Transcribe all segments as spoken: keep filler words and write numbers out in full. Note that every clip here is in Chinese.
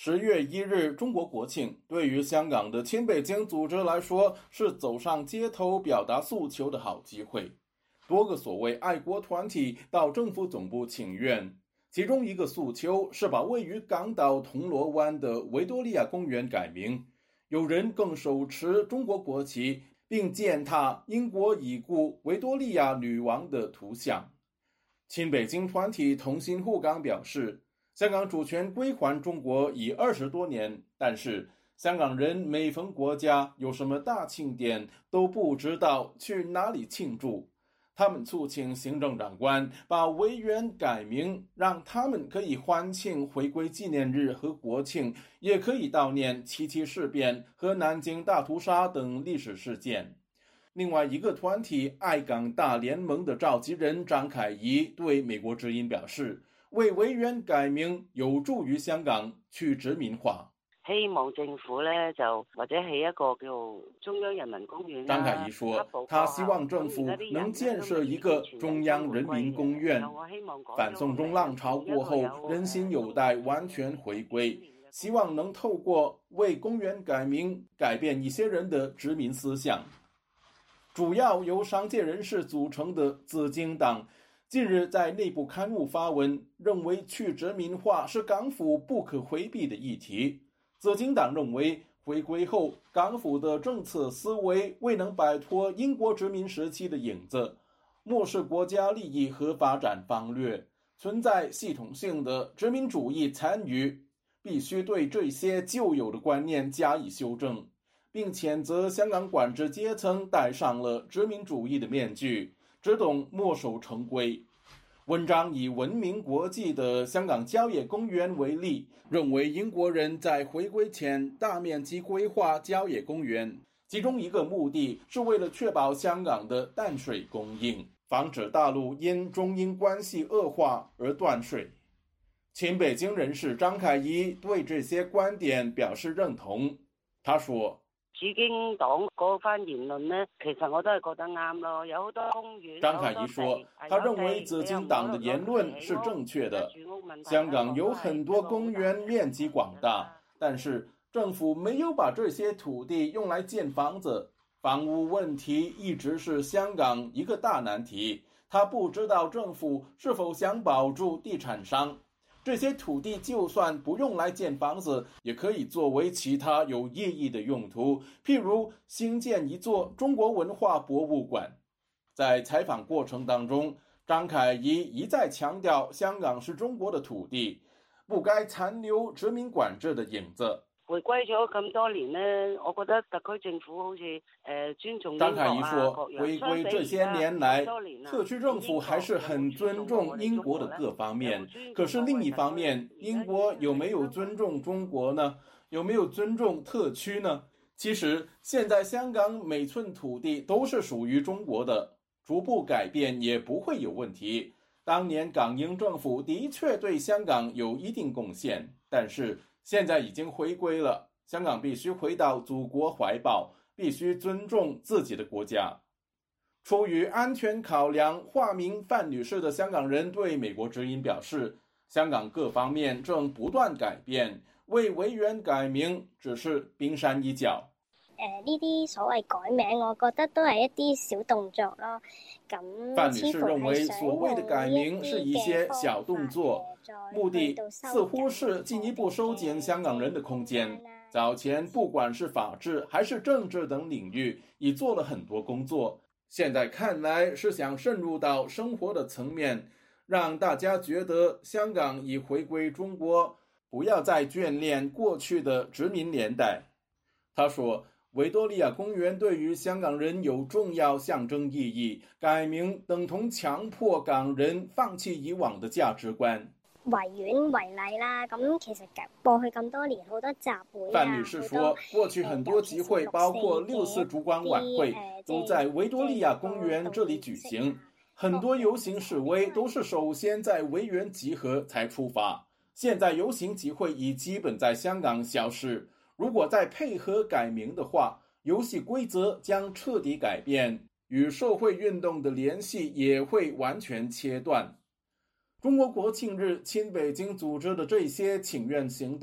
十月一日，中国国庆，对于香港的亲北京组织来说，是走上街头表达诉求的好机会。多个所谓爱国团体到政府总部请愿，其中一个诉求是把位于港岛铜锣湾的维多利亚公园改名，有人更手持中国国旗，并践踏英国已故维多利亚女王的图像。亲北京团体同心护港表示，香港主权归还中国已二十多年，但是香港人每逢国家有什么大庆典都不知道去哪里庆祝。他们促请行政长官把维园改名，让他们可以欢庆回归纪念日和国庆，也可以悼念七七事变和南京大屠杀等历史事件。另外一个团体爱港大联盟的召集人张凯怡对美国之音表示，为维园改名有助于香港去殖民化。 希望政府呢就或者起一个叫中央人民公园。 张凯怡说，他希望政府能建设一个中央人民公园。反送中浪潮过后，人心有待完全回归，希望能透过为公园改名改变一些人的殖民思想。主要由商界人士组成的紫荆党近日在内部刊物发文，认为去殖民化是港府不可回避的议题。紫荆党认为，回归后港府的政策思维未能摆脱英国殖民时期的影子，漠视国家利益和发展方略，存在系统性的殖民主义残余，必须对这些旧有的观念加以修正，并谴责香港管制阶层戴上了殖民主义的面具，只懂墨守成规。文章以闻名国际的香港郊野公园为例，认为英国人在回归前大面积规划郊野公园，其中一个目的是为了确保香港的淡水供应，防止大陆因中英关系恶化而断水。亲北京人士张凯怡对这些观点表示认同。他说， 紫荊黨嗰番言論呢，其實我都係覺得啱咯，有好多公園。 張凱怡說，他認為紫荊黨的言論是正確的。香港有很多公園面積廣大，但是政府沒有把這些土地用來建房子，房屋問題一直是香港一個大難題。他不知道政府是否想保住地產商。這些土地就算不用來建房子，也可以作為其他有意義的用途，譬如興建一座中國文化博物館。在採訪過程當中，張凱怡一再強調香港是中國的土地，不該殘留殖民管制的影子。 回歸咗咁多年呢，我覺得特區政府好似誒、呃、尊重英國啊。 張凱怡說，回歸這些年來，特區政府還是很尊重英國的各方面。可是另一方面，英國有沒有尊重中國呢？有沒有尊重特區呢？其實現在香港每寸土地都是屬於中國的，逐步改變也不會有問題。當年港英政府的確對香港有一定貢獻，但是現在已經回歸了，香港必須回到祖國懷抱，必須尊重自己的國家。出於安全考量，化名范女士的香港人對美國之音表示，香港各方面正不斷改變，為維園改名只是冰山一角。 誒呢啲所謂改名，我覺得都係一啲小動作咯。咁范女士認為所謂的改名是一些小動作，目的似乎是進一步收緊香港人的空間。早前不管是法治還是政治等領域，已做了很多工作，現在看來是想滲入到生活的層面，讓大家覺得香港已回歸中國，不要再眷戀過去的殖民年代。他說，維多利亞公園對於香港人有重要象徵意義，改名等同強迫港人放棄以往的價值觀。 維園為例啦，咁其實過去咁多年好多集會啊， 范女士說，過去很多集會，包括六四燭光晚會，都在維多利亞公園這裡舉行。很多遊行示威都是首先在維園集合才出發，現在遊行集會已基本在香港消失。如果再配合改名的話，遊戲規則將徹底改變，與社會運動的聯繫也會完全切斷。中國國慶日親北京組織的這些請願行動，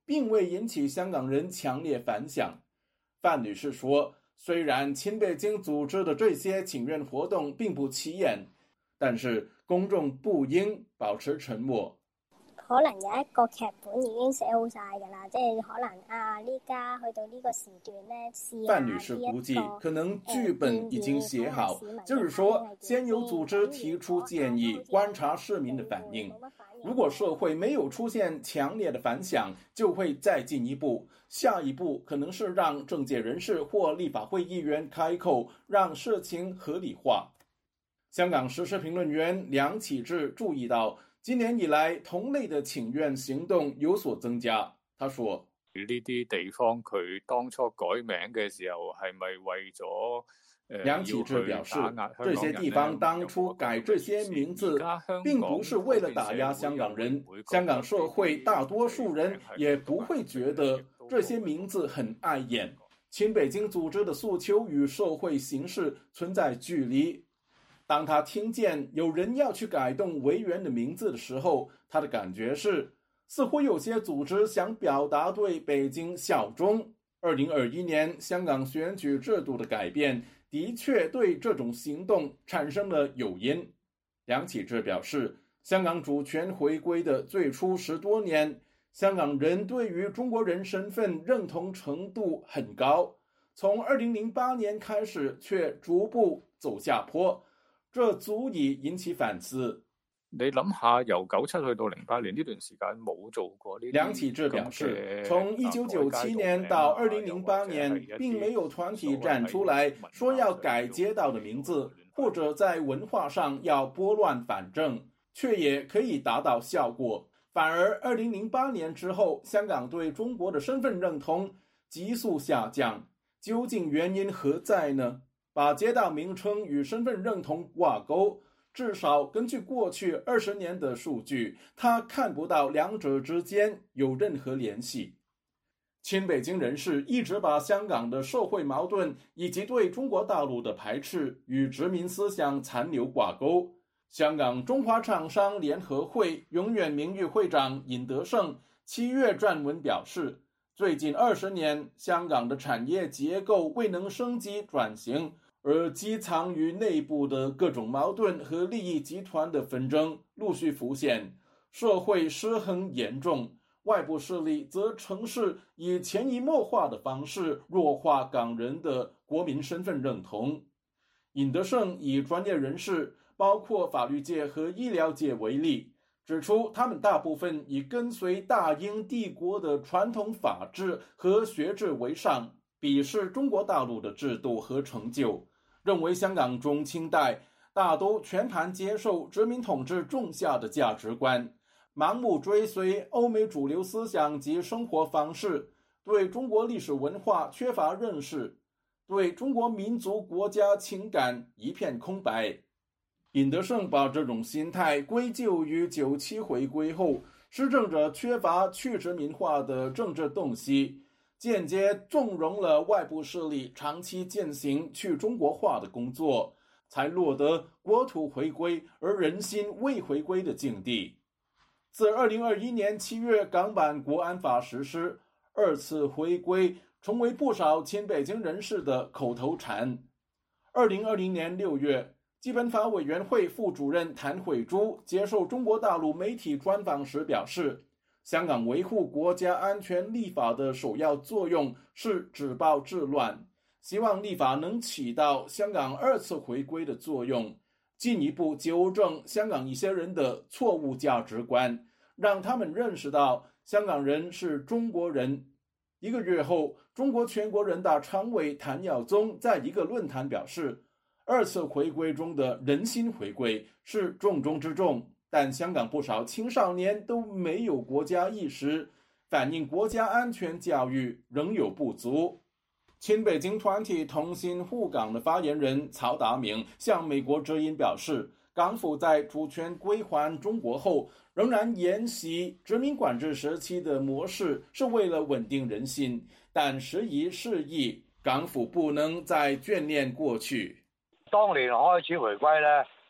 并未引起香港人强烈反响。范女士说，虽然亲北京组织的这些请願活動並不起眼，但是公眾不應保持沉默。 可能有一個劇本已經寫好晒㗎啦，即係可能啊呢家去到呢個時段咧，試下范女士估計，可能劇本已經寫好，就是說先由組織提出建議，觀察市民的反應。如果社會沒有出現強烈的反響，就會再進一步。下一步可能是讓政界人士或立法會議員開口，讓事情合理化。香港時事評論員梁啟智注意到，今年以來同類的請願行動有所增加。他說： 呢啲地方佢當初改名嘅時候係咪為咗？ 梁啟智表示，這些地方當初改這些名字，並不是為了打壓香港人。香港社會大多數人也不會覺得這些名字很礙眼。親北京組織的訴求與社會形勢存在距離。當他聽見有人要去改動維園的名字的時候，他的感覺是，似乎有些組織想表達對北京效忠。二零二一年香港選舉制度的改變的確對這種行動產生了誘因。梁啟智表示，香港主權回歸的最初十多年，香港人對於中國人身份認同程度很高，從二零零八年開始卻逐步走下坡，這足以引起反思。 你諗下，由九七去到零八年呢段時間冇做過呢啲。 梁啟智表示，從一九九七年到二零零八年，並沒有團體站出來說要改街道的名字，或者在文化上要撥亂反正，卻也可以達到效果。反而二零零八年之後，香港對中國的身份認同急速下降，究竟原因何在呢？把街道名稱與身份認同掛鈎，至少根據過去二十年的數據，他看不到兩者之間有任何聯繫。親北京人士一直把香港的社會矛盾以及對中國大陸的排斥與殖民思想殘留掛鈎。香港中華廠商聯合會永遠名譽會長尹德勝七月撰文表示，最近二十年，香港的產業結構未能升級轉型，而積藏於內部的各種矛盾和利益集團的紛爭陸續浮現，社會失衡嚴重，外部勢力則嘗試以潛移默化的方式弱化港人的國民身份認同。尹德勝以專業人士，包括法律界和醫療界為例，指出他們大部分以跟隨大英帝國的傳統法治和學制為上，鄙視中國大陸的制度和成就，認為香港中清代大都全盤接受殖民統治種下的價值觀，盲目追隨歐美主流思想及生活方式，對中國歷史文化缺乏認識，對中國民族國家情感一片空白。尹德勝把這種心態歸咎於九七回歸後施政者缺乏去殖民化的政治洞悉，間接縱容了外部勢力長期進行去中國化的工作，才落得國土回歸而人心未回歸的境地。自二零二一年七月港版國安法實施，二次回歸成為不少親北京人士的口頭禪。二零二零年六月，基本法委員會副主任譚慧珠接受中國大陸媒體專訪時表示，香港維護國家安全立法的首要作用是止暴制亂，希望立法能起到香港二次回歸的作用，進一步糾正香港一些人的錯誤價值觀，讓他們認識到香港人是中國人。一個月後，中國全國人大常委譚耀宗在一個論壇表示，二次回歸中的人心回歸是重中之重，但香港不少青少年都沒有國家意識，反映國家安全教育仍有不足。親北京團體同心護港的發言人曹達明向美國之音表示，港府在主權歸還中國後，仍然沿襲殖民管制時期的模式，是為了穩定人心，但時移世易，港府不能再眷戀過去。 當年開始回歸呢，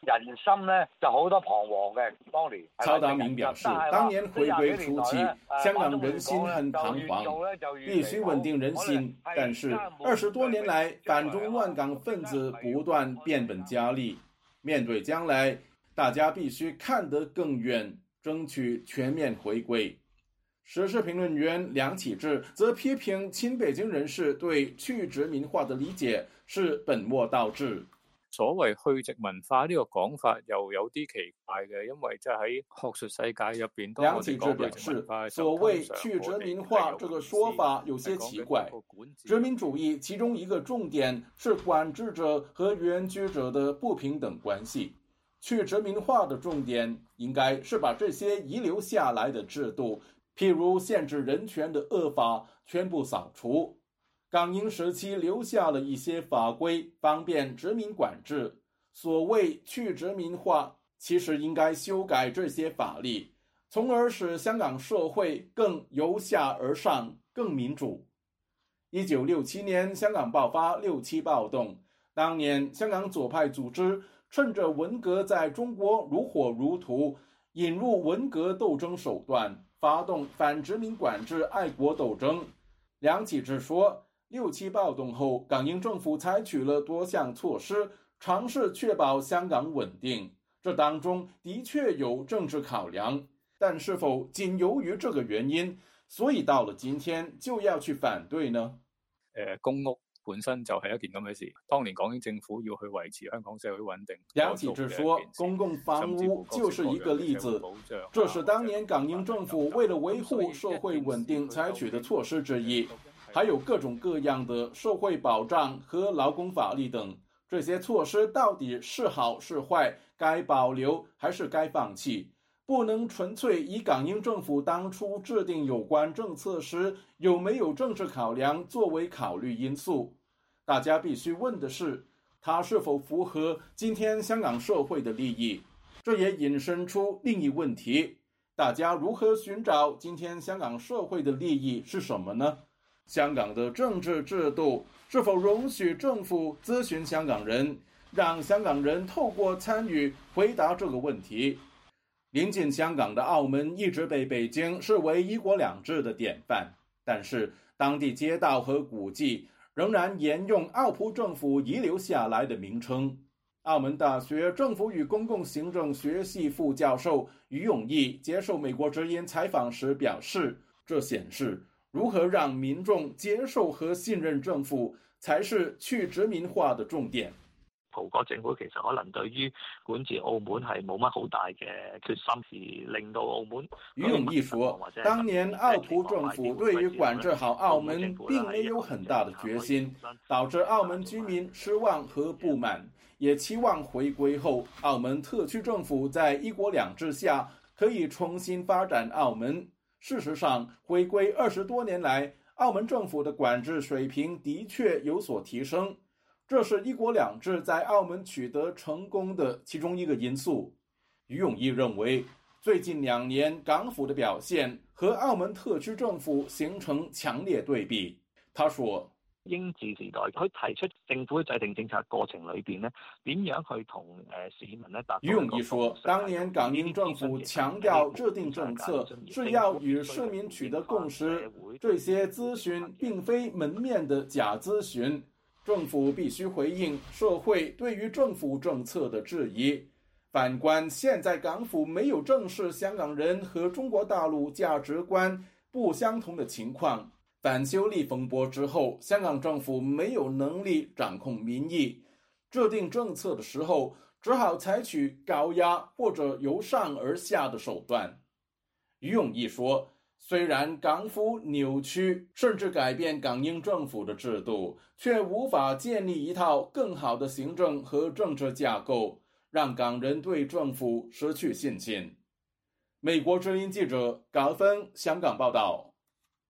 人心咧就好多彷徨嘅，當年。 曹达明表示，当年回归初期，香港人心很彷徨，必须稳定人心。但是二十多年来，反中乱港分子不断变本加厉。面对将来，大家必须看得更远，争取全面回归。时事评论员梁启智则批评亲北京人士对去殖民化的理解是本末倒置。 所謂去殖民化呢個講法又有啲奇怪嘅，因為即係喺學術世界入邊， 梁啟智表示，所謂去殖民化這個說法有些奇怪。殖民主義其中一個重點是管制者和原居者的不平等關係。去殖民化的重點應該是把這些遺留下來的制度，譬如限制人權的惡法全部掃除。港英時期留下了一些法規，方便殖民管制。所謂去殖民化，其實應該修改這些法律，從而使香港社會更由下而上，更民主。一九六七年，香港爆發六七暴動，當年香港左派組織趁着文革在中國如火如荼，引入文革鬥爭手段，發動反殖民管制愛國鬥爭。梁啟智說，六七暴動後，港英政府採取了多項措施，嘗試確保香港穩定。這當中的確有政治考量，但是否僅由於這個原因，所以到了今天就要去反對呢？ 誒，公屋本身就係一件咁嘅事。當年港英政府要去維持香港社會穩定， 梁啟智說，公共房屋就是一個例子，這是當年港英政府為了維護社會穩定採取的措施之一。還有各種各樣的社會保障和勞工法律等，這些措施到底是好是壞，該保留還是該放棄？不能純粹以港英政府當初制定有關政策時有沒有政治考量作為考慮因素。大家必須問的是，它是否符合今天香港社會的利益？這也引申出另一問題，大家如何尋找今天香港社會的利益是什麼呢？香港的政治制度是否容許政府諮詢香港人，讓香港人透過參與回答這個問題？臨近香港的澳門一直被北京視為一國兩制的典範，但是當地街道和古蹟仍然沿用澳葡政府遺留下來的名稱。澳門大學政府與公共行政學系副教授余永義接受美國之音採訪時表示，這顯示如何讓民眾接受和信任政府，才是去殖民化的重點。 葡國政府其實可能對於管治澳門係冇乜好大嘅決心，而令到澳門。 余永義說，當年澳葡政府對於管制好澳門並沒有很大的決心，導致澳門居民失望和不滿，也期望回歸後澳門特區政府在一國兩制下可以重新發展澳門。事實上，回歸二十多年來，澳門政府的管制水平的確有所提升，這是一國兩制在澳門取得成功的其中一個因素。余永義認為，最近兩年港府的表現和澳門特區政府形成強烈對比。他說， 英治時代佢提出政府制定政策過程裏邊呢，點樣去同誒市民呢達到？ 余永義說，當年港英政府強調制定政策是要與市民取得共識，這些諮詢並非門面的假諮詢，政府必須回應社會對於政府政策的質疑。反觀現在港府沒有正視香港人和中國大陸價值觀不相同的情況。反修例風波之後，香港政府沒有能力掌控民意，制定政策的時候只好採取高壓或者由上而下的手段。余永義說，雖然港府扭曲甚至改變港英政府的制度，卻無法建立一套更好的行政和政治架構，讓港人對政府失去信心。美國之音記者高芬香港報道。